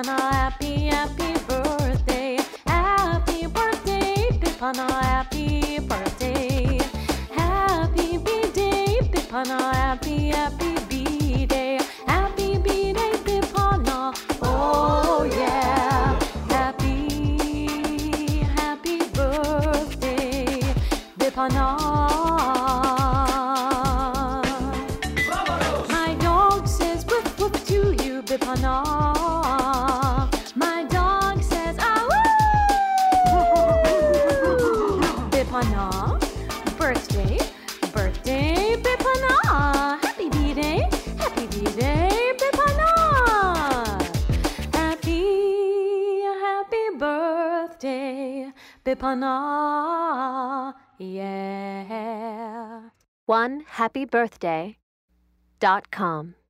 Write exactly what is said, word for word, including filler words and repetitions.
Bipana, happy, happy birthday. Happy birthday, Bipana, happy birthday. Happy B-Day, Bipana, happy, happy B-Day. Happy B-Day, Bipana, oh yeah. Happy, happy birthday, Bipana. My dog says woof woof to you, Bipana. My dog says ah woo. Bipana, birthday, birthday, Bipana. Happy B-Day, happy B-Day, Bipana. Happy, happy birthday, Bipana. Yeah. one happy birthday dot com